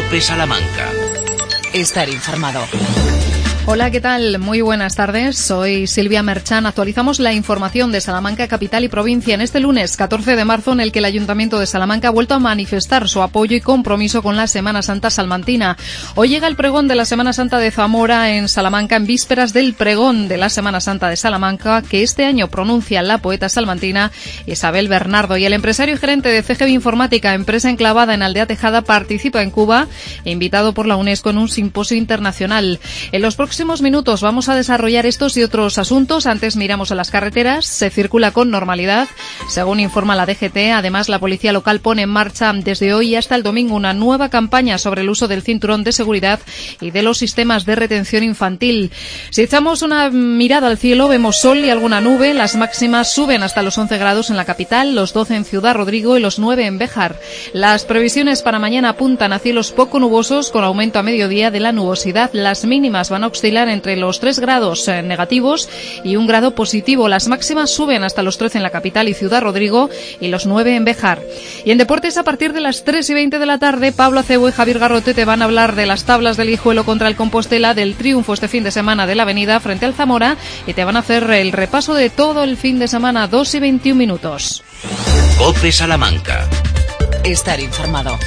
COPE Salamanca. Estar informado. Hola, ¿qué tal? Muy buenas tardes. Soy Silvia Merchan. Actualizamos la información de Salamanca, capital y provincia, en este lunes 14 de marzo, en el que el Ayuntamiento de Salamanca ha vuelto a manifestar su apoyo y compromiso con la Semana Santa salmantina. Hoy llega el pregón de la Semana Santa de Zamora en Salamanca, en vísperas del pregón de la Semana Santa de Salamanca, que este año pronuncia la poeta salmantina Isabel Bernardo. Y el empresario y gerente de CGB Informática, empresa enclavada en Aldea Tejada, participa en Cuba, invitado por la UNESCO en un simposio internacional. En los próximos minutos vamos a desarrollar estos y otros asuntos. Antes miramos a las carreteras. Se circula con normalidad, según informa la DGT. Además, la policía local pone en marcha desde hoy hasta el domingo una nueva campaña sobre el uso del cinturón de seguridad y de los sistemas de retención infantil. Si echamos una mirada al cielo, vemos sol y alguna nube. Las máximas suben hasta los 11 grados en la capital, los 12 en Ciudad Rodrigo y los 9 en Béjar. Las previsiones para mañana apuntan a cielos poco nubosos, con aumento a mediodía de la nubosidad. Las mínimas van a oscilar entre los 3 grados negativos y 1 grado positivo. Las máximas suben hasta los 13 en la capital y Ciudad Rodrigo y los 9 en Béjar. Y en deportes, a partir de las 3:20 de la tarde, Pablo Acebo y Javier Garrote te van a hablar de las tablas del Guijuelo contra el Compostela, del triunfo este fin de semana de la Avenida frente al Zamora, y te van a hacer el repaso de todo el fin de semana. 2:21. COPE Salamanca. Estar informado.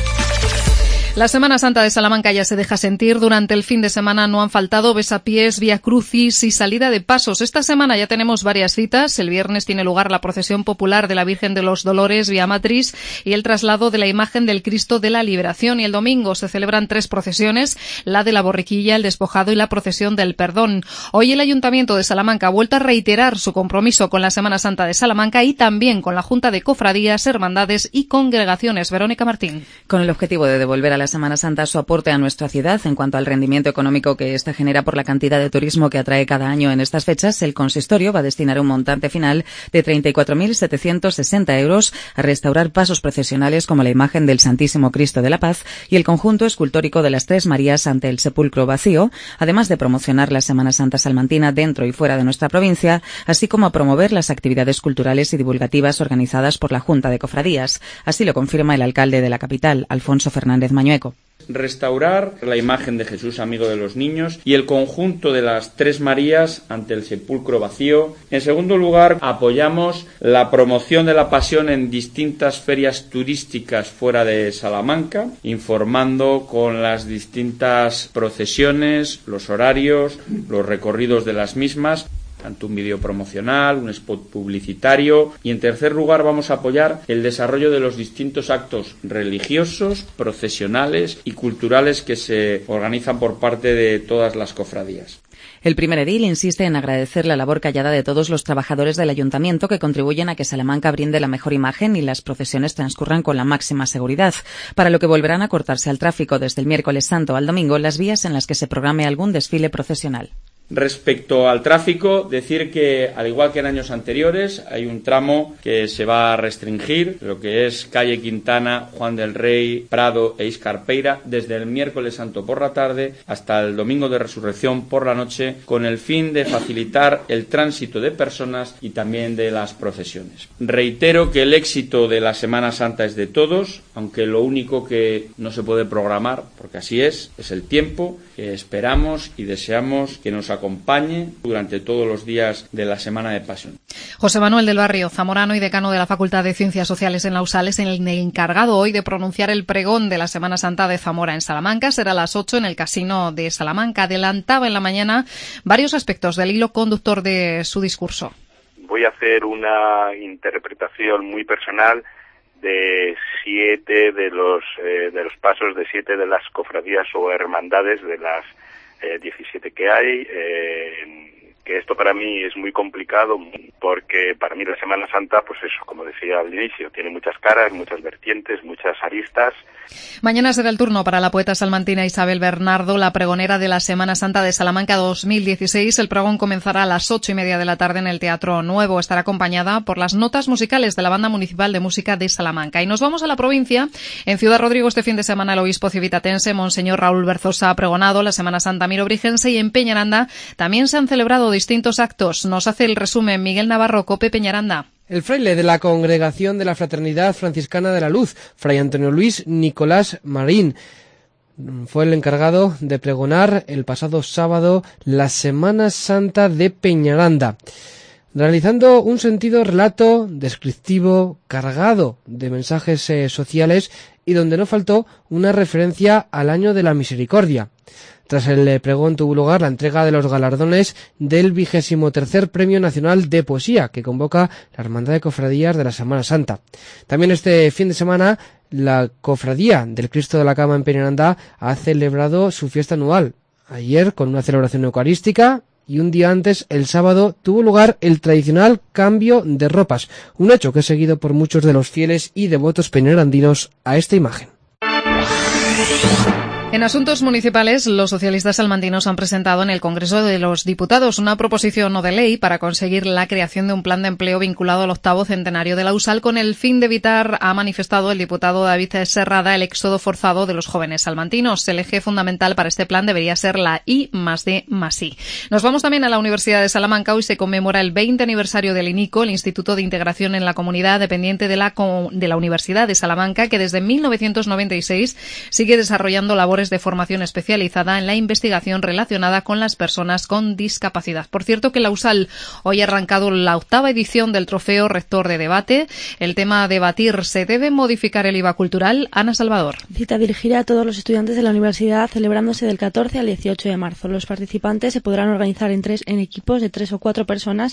La Semana Santa de Salamanca ya se deja sentir. Durante el fin de semana no han faltado besapiés, viacrucis y salida de pasos. Esta semana ya tenemos varias citas. El viernes tiene lugar la procesión popular de la Virgen de los Dolores vía Matriz y el traslado de la imagen del Cristo de la Liberación. Y el domingo se celebran 3 procesiones: la de la Borriquilla, el Despojado y la procesión del Perdón. Hoy el Ayuntamiento de Salamanca ha vuelto a reiterar su compromiso con la Semana Santa de Salamanca y también con la Junta de Cofradías, Hermandades y Congregaciones. Verónica Martín. Con el objetivo de devolver a la Semana Santa su aporte a nuestra ciudad en cuanto al rendimiento económico que ésta genera por la cantidad de turismo que atrae cada año en estas fechas, el consistorio va a destinar un montante final de 34.760 euros a restaurar pasos procesionales como la imagen del Santísimo Cristo de la Paz y el conjunto escultórico de las Tres Marías ante el sepulcro vacío, además de promocionar la Semana Santa salmantina dentro y fuera de nuestra provincia, así como a promover las actividades culturales y divulgativas organizadas por la Junta de Cofradías. Así lo confirma el alcalde de la capital, Alfonso Fernández Mañueco. Restaurar la imagen de Jesús amigo de los niños y el conjunto de las Tres Marías ante el sepulcro vacío. En segundo lugar, apoyamos la promoción de la pasión en distintas ferias turísticas fuera de Salamanca, informando con las distintas procesiones, los horarios, los recorridos de las mismas, tanto un vídeo promocional, un spot publicitario. Y en tercer lugar, vamos a apoyar el desarrollo de los distintos actos religiosos, procesionales y culturales que se organizan por parte de todas las cofradías. El primer edil insiste en agradecer la labor callada de todos los trabajadores del ayuntamiento que contribuyen a que Salamanca brinde la mejor imagen y las procesiones transcurran con la máxima seguridad, para lo que volverán a cortarse al tráfico desde el miércoles santo al domingo las vías en las que se programe algún desfile procesional. Respecto al tráfico, decir que, al igual que en años anteriores, hay un tramo que se va a restringir, lo que es calle Quintana, Juan del Rey, Prado e Iscarpeira, desde el miércoles santo por la tarde hasta el domingo de resurrección por la noche, con el fin de facilitar el tránsito de personas y también de las procesiones. Reitero que el éxito de la Semana Santa es de todos, aunque lo único que no se puede programar, porque así es el tiempo que esperamos y deseamos que nos acompañe durante todos los días de la Semana de Pasión. José Manuel del Barrio, zamorano y decano de la Facultad de Ciencias Sociales en la USAL, es el encargado hoy de pronunciar el pregón de la Semana Santa de Zamora en Salamanca. Será a las 8 en el Casino de Salamanca. Adelantaba en la mañana varios aspectos del hilo conductor de su discurso. Voy a hacer una interpretación muy personal de 7 de los pasos de 7 de las cofradías o hermandades de las 17 que hay, que esto para mí es muy complicado porque para mí la Semana Santa, pues eso, como decía al inicio, tiene muchas caras, muchas vertientes, muchas aristas. Mañana será el turno para la poeta salmantina Isabel Bernardo, la pregonera de la Semana Santa de Salamanca 2016. El pregón comenzará a las 8:30 de la tarde en el Teatro Nuevo. Estará acompañada por las notas musicales de la Banda Municipal de Música de Salamanca. Y nos vamos a la provincia. En Ciudad Rodrigo este fin de semana el obispo civitatense, Monseñor Raúl Berzosa, ha pregonado la Semana Santa mirobrigense, y en Peñaranda también se han celebrado distintos actos. Nos hace el resumen Miguel Navarro, COPE Peñaranda. El fraile de la Congregación de la Fraternidad Franciscana de la Luz, Fray Antonio Luis Nicolás Marín, fue el encargado de pregonar el pasado sábado la Semana Santa de Peñaranda, realizando un sentido relato descriptivo, cargado de mensajes sociales y donde no faltó una referencia al Año de la Misericordia. Tras el pregón tuvo lugar la entrega de los galardones del 23º Premio Nacional de Poesía, que convoca la Hermandad de Cofradías de la Semana Santa. También este fin de semana, la Cofradía del Cristo de la Cama en Peñaranda ha celebrado su fiesta anual. Ayer, con una celebración eucarística, y un día antes, el sábado, tuvo lugar el tradicional cambio de ropas, un hecho que es seguido por muchos de los fieles y devotos peñarandinos a esta imagen. En asuntos municipales, los socialistas salmantinos han presentado en el Congreso de los Diputados una proposición no de ley para conseguir la creación de un plan de empleo vinculado al 8º centenario de la USAL con el fin de evitar, ha manifestado el diputado David Serrada, el éxodo forzado de los jóvenes salmantinos. El eje fundamental para este plan debería ser la I+D+I. Nos vamos también a la Universidad de Salamanca. Hoy se conmemora el 20 aniversario del INICO, el Instituto de Integración en la Comunidad, dependiente de la Universidad de Salamanca, que desde 1996 sigue desarrollando labores de formación especializada en la investigación relacionada con las personas con discapacidad. Por cierto, que la USAL hoy ha arrancado la 8ª edición del Trofeo Rector de Debate. El tema a debatir: ¿se debe modificar el IVA cultural? Ana Salvador. Cita dirigida a todos los estudiantes de la universidad, celebrándose del 14 al 18 de marzo. Los participantes se podrán organizar en equipos de 3 o 4 personas.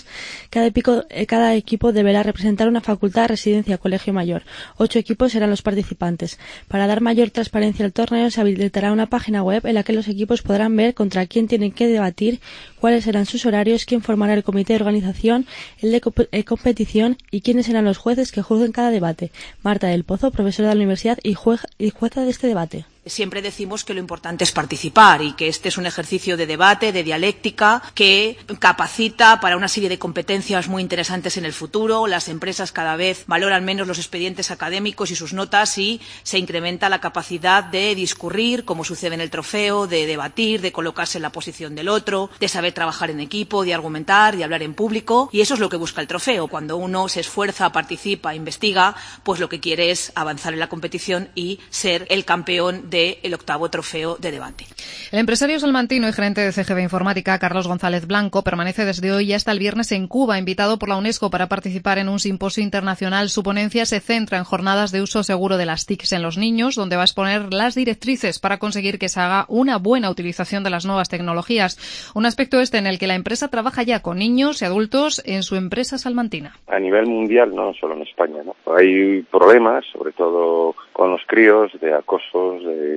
Cada equipo deberá representar una facultad, residencia, colegio mayor. 8 equipos serán los participantes. Para dar mayor transparencia al torneo, se habilitará una página web en la que los equipos podrán ver contra quién tienen que debatir, cuáles serán sus horarios, quién formará el comité de organización, el de competición y quiénes serán los jueces que juzguen cada debate. Marta del Pozo, profesora de la universidad y jueza de este debate. Siempre decimos que lo importante es participar y que este es un ejercicio de debate, de dialéctica, que capacita para una serie de competencias muy interesantes en el futuro. Las empresas cada vez valoran menos los expedientes académicos y sus notas y se incrementa la capacidad de discurrir, como sucede en el trofeo, de debatir, de colocarse en la posición del otro, de saber trabajar en equipo, de argumentar, de hablar en público. Y eso es lo que busca el trofeo. Cuando uno se esfuerza, participa, investiga, pues lo que quiere es avanzar en la competición y ser el campeón del 8º Trofeo de Debate. El empresario salmantino y gerente de CGB Informática, Carlos González Blanco, permanece desde hoy hasta el viernes en Cuba, invitado por la UNESCO para participar en un simposio internacional. Su ponencia se centra en jornadas de uso seguro de las TICs en los niños, donde va a exponer las directrices para conseguir que se haga una buena utilización de las nuevas tecnologías. Un aspecto en el que la empresa trabaja ya con niños y adultos en su empresa salmantina. A nivel mundial, no solo en España, ¿no? Hay problemas, sobre todo con los críos, de acosos, de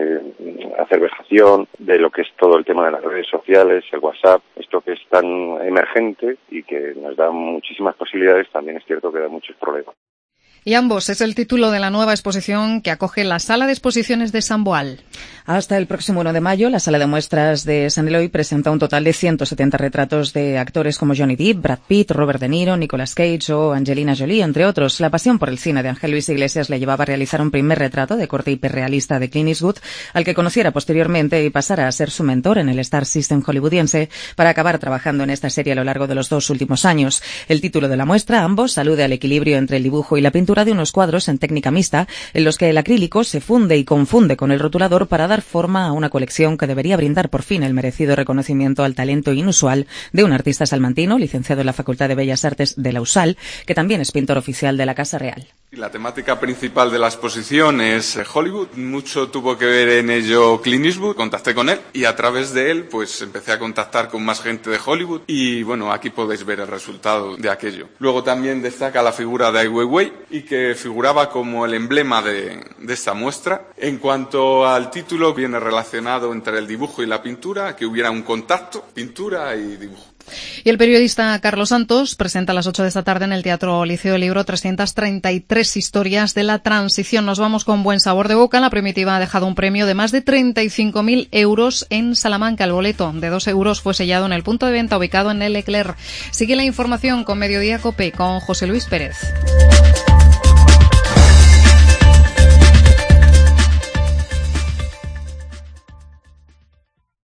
acervejación, de lo que es todo el tema de las redes sociales, el WhatsApp, esto que es tan emergente y que nos da muchísimas posibilidades, también es cierto que da muchos problemas. Y ambos es el título de la nueva exposición que acoge la Sala de Exposiciones de San Boal. Hasta el próximo 1 de mayo, la Sala de Muestras de San Eloy presenta un total de 170 retratos de actores como Johnny Depp, Brad Pitt, Robert De Niro, Nicolas Cage o Angelina Jolie, entre otros. La pasión por el cine de Ángel Luis Iglesias le llevaba a realizar un primer retrato de corte hiperrealista de Clint Eastwood, al que conociera posteriormente y pasara a ser su mentor en el Star System hollywoodiense, para acabar trabajando en esta serie a lo largo de los 2 últimos años. El título de la muestra, ambos, alude al equilibrio entre el dibujo y la pintura de unos cuadros en técnica mixta, en los que el acrílico se funde y confunde con el rotulador para dar forma a una colección que debería brindar por fin el merecido reconocimiento al talento inusual de un artista salmantino, licenciado en la Facultad de Bellas Artes de la USAL, que también es pintor oficial de la Casa Real. La temática principal de la exposición es Hollywood. Mucho tuvo que ver en ello Clint Eastwood. Contacté con él y a través de él pues empecé a contactar con más gente de Hollywood y bueno, aquí podéis ver el resultado de aquello. Luego también destaca la figura de Ai Weiwei y que figuraba como el emblema de esta muestra. En cuanto al título, viene relacionado entre el dibujo y la pintura, que hubiera un contacto, pintura y dibujo. Y el periodista Carlos Santos presenta a las 8 de esta tarde en el Teatro Liceo el libro 333 historias de la transición. Nos vamos con buen sabor de boca. La Primitiva ha dejado un premio de más de 35.000 euros en Salamanca. El boleto de 2 euros fue sellado en el punto de venta ubicado en el Leclerc. Sigue la información con Mediodía COPE con José Luis Pérez.